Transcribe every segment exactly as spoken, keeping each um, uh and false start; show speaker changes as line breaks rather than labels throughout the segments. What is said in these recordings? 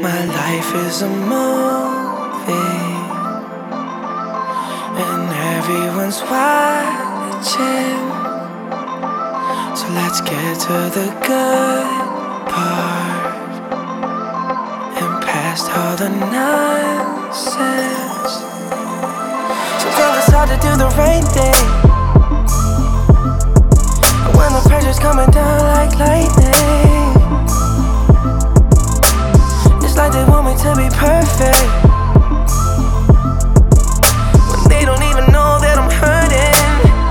My life is a movie, and everyone's watching. So let's get to the good part and past all the nonsense. Sometimes it's hard to do the right thing when the pressure's coming down like lightning. It's like they want me to be perfect when they don't even know that I'm hurting.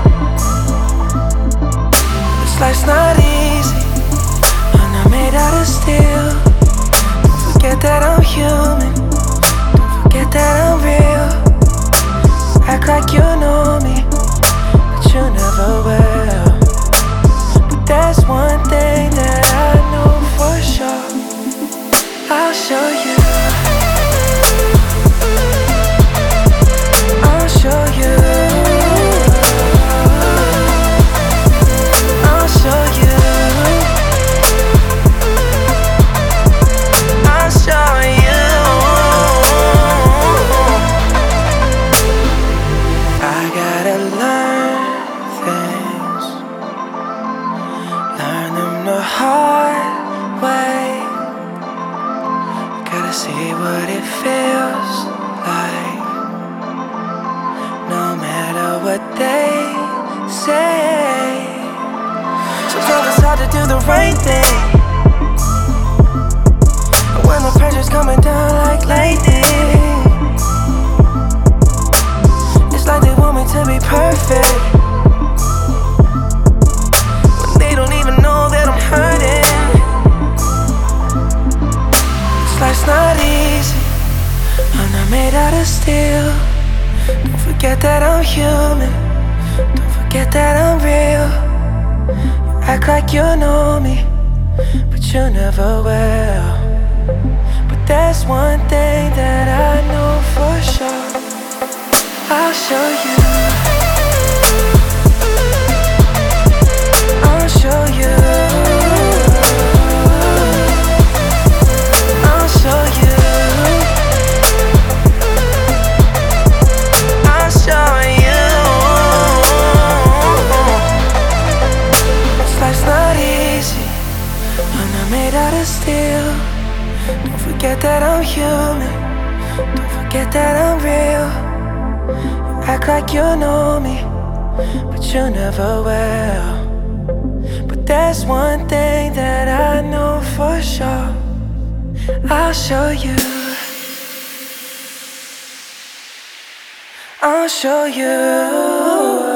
This life's not easy, I'm not made out of steel. Don't forget that I'm human, don't forget that I'm real. Act like you know me, but you never will. But there's one thing that I know for sure, I'll show you, I'll show you, I'll show you, I'll show you. I gotta learn things, learn them the hard way. Gotta see what it feels like, no matter what they say. Sometimes it's hard to do the right thing when the pressure's coming down like lightning. It's like they want me to be perfect when they don't even know that I'm hurting. Life's not easy, I'm not made out of steel. Don't forget that I'm human, don't forget that I'm real. You act like you know me, but you never will. But there's one thing that I know for sure, I'll show you, I'll show you, I'll show you, I'll show you. This life's not easy, I'm not made out of steel. Don't forget that I'm human, don't forget that I'm real. You act like you know me, but you never will. But there's one thing that I know for sure, I'll show you, I'll show you.